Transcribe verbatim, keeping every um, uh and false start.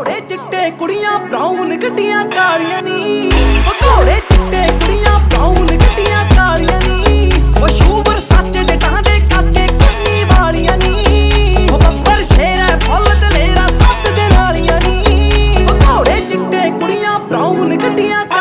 ਘੋੜੇ ਚਿੱਟੇ ਕੁੜੀਆਂ ਬਰਾਊਨ ਗੱਡੀਆਂ ਕਾਲੀਆਂ ਨੀ, ਘੋੜੇ ਚਿੱਟੇ ਕੁੜੀਆਂ ਬਰਾਊਨ ਗੱਡੀਆਂ ਕਾਲੀਆਂ ਨੀ, ਮਸ਼ਹੂਰ ਸੱਚ ਜਟਾਂ ਦੇ ਕਾਕੇ ਕੰਨੀ ਵਾਲੀਆਂ ਨੀ, ਉਹ ਬੱਬਰ ਸ਼ੇਰ ਫੁੱਲ ਦਲੇਰਾ ਸੱਤ ਦੇ ਨਾਲੀਆਂ ਨੀ, ਘੋੜੇ ਚਿੱਟੇ ਕੁੜੀਆਂ ਬਰਾਊਨ ਗੱਡੀਆਂ